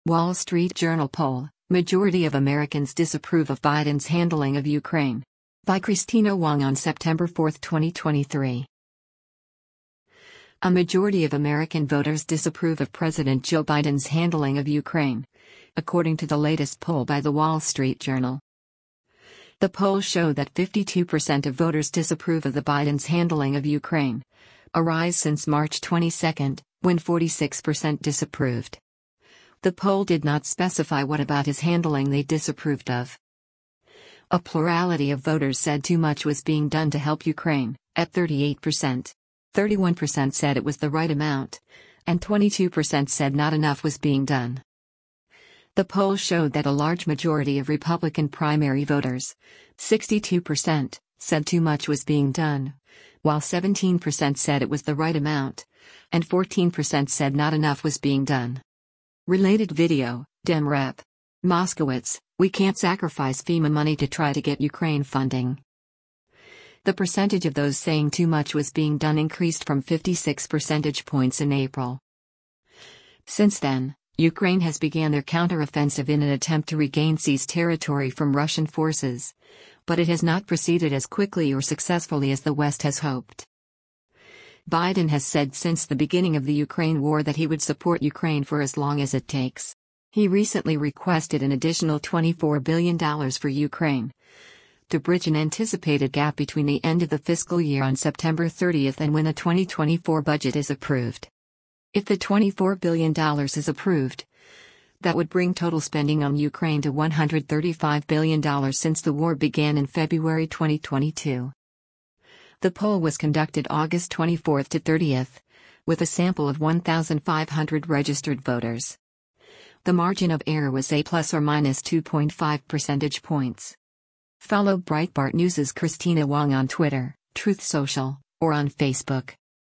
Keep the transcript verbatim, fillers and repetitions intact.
Wall Street Journal poll: majority of Americans disapprove of Biden's handling of Ukraine. By Christina Wong on September fourth, twenty twenty-three. A majority of American voters disapprove of President Joe Biden's handling of Ukraine, according to the latest poll by the Wall Street Journal. The poll showed that fifty-two percent of voters disapprove of the Biden's handling of Ukraine, a rise since March twenty-second, when forty-six percent disapproved. The poll did not specify what about his handling they disapproved of. A plurality of voters said too much was being done to help Ukraine, at thirty-eight percent. thirty-one percent said it was the right amount, and twenty-two percent said not enough was being done. The poll showed that a large majority of Republican primary voters, sixty-two percent, said too much was being done, while seventeen percent said it was the right amount, and fourteen percent said not enough was being done. Related video, Dem Rep. Moskowitz: we can't sacrifice FEMA money to try to get Ukraine funding. The percentage of those saying too much was being done increased from fifty-six percentage points in April. Since then, Ukraine has began their counteroffensive in an attempt to regain seized territory from Russian forces, but it has not proceeded as quickly or successfully as the West has hoped. Biden has said since the beginning of the Ukraine war that he would support Ukraine for as long as it takes. He recently requested an additional twenty-four billion dollars for Ukraine, to bridge an anticipated gap between the end of the fiscal year on September thirtieth and when the twenty twenty-four budget is approved. If the twenty-four billion dollars is approved, that would bring total spending on Ukraine to one hundred thirty-five billion dollars since the war began in February twenty twenty-two. The poll was conducted August twenty-fourth to thirtieth, with a sample of one thousand five hundred registered voters. The margin of error was a plus or minus two point five percentage points. Follow Breitbart News' Christina Wong on Twitter, Truth Social, or on Facebook.